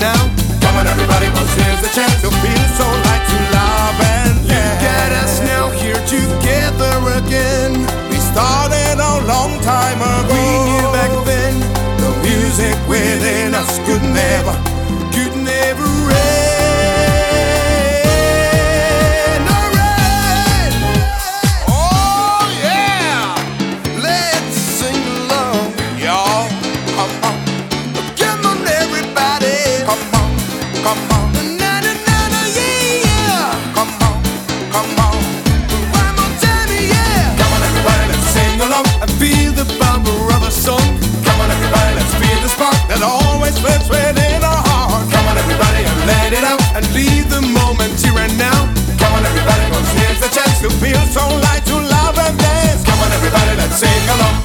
now. Come on everybody, 'cause here's the chance to feel so light, to love and dance. Look at us now, here together again. We started a long time ago. We knew back then the music within us could never end. Oh yeah, let's sing along, y'all. Come on, come on everybody. Come on, come on. Na na na na yeah. Come on, come on. One more time, yeah. Come on everybody, let's sing along and feel the power of a song. Come on everybody, let's feel the spark that always flips within our heart. Come on everybody and let it out and leave the moment here and now. Come on everybody, 'cause here's the chance to feel so light, to love and dance. Come on everybody, let's sing along.